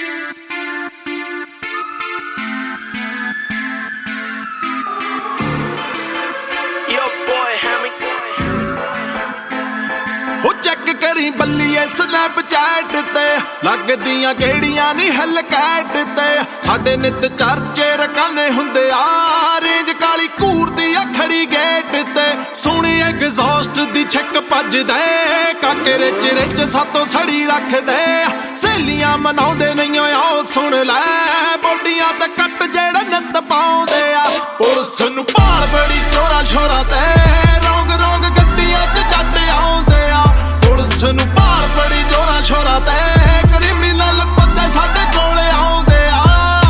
करी बल्लीए स्नैपचैट ते लगदियां गेड़ियां नी हेलकैट ते साडे नित चर्चे रकाने हुंदे आ रेंज काली घूरदी आ खड़ी गेट ते सुनी एग्जॉस्ट दी छिक भजदे काके रिच रिच सातों सड़ी रखदे सहेलियां मनाउंदे नहीं आओ सुन लै बॉडियां ते कट जेड़े नित पाउंदे आ पुलिस नूं भाल बड़ी चोरा शोरा ते रौंग रौंग गड्डियां च जट आउंदे आ पुलिस नूं भाल बड़ी जोरा शोरा ते क्रिमिनल बंदे साडे कोले आउंदे आ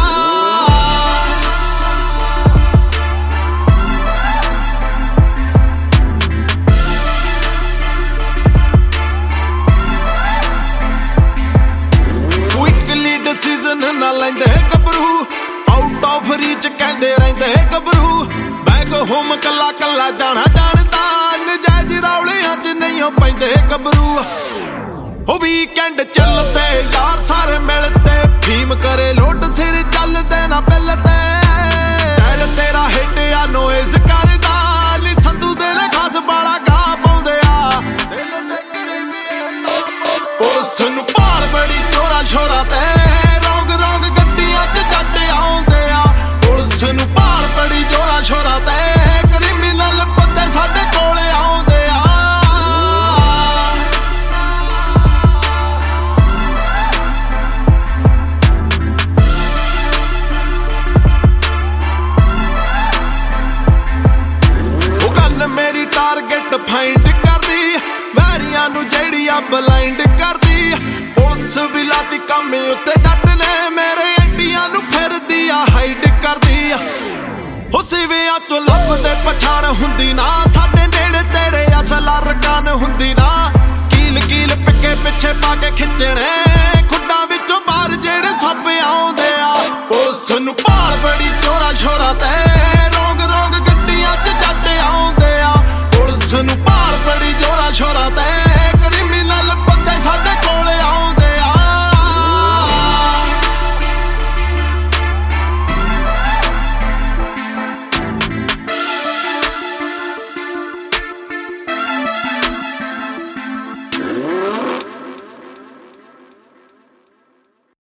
क्विकली डिसीजन ना लैंदे गबरू आउट ऑफ रीच कहंदे रहिंदे गबरू बैक होम कला कला जाना जानदा नजायज रौलियां च नहीं पैंदे गबरू ओ वीकेंड चलते यार सारे मिलते फीम करे लोट सिर चलते ना पिलते तेरा हिट या नोइज करदा नी संधू दे खास बड़ा गा पाउंदे आ पुलिस नूं भाल बड़ी चोरा शोरा ते रौंग रौंग गड्डियां च जट आउंदे आ पुलिस नूं भाल बड़ी चोरा शोरा ते क्रिमिनल बंदे साडे कोले आउंदे आ मेरी टारगेट फाइंड करदी वैरियां नूं जेड़ियां ब्लाइंड करदी पुलिस भी लाती काम उत्ते जट ने मेरे एंटियां नूं फिरदी आ हाइड करदी हो सिवियां चों लभदे पछाण हुंदी ना साडे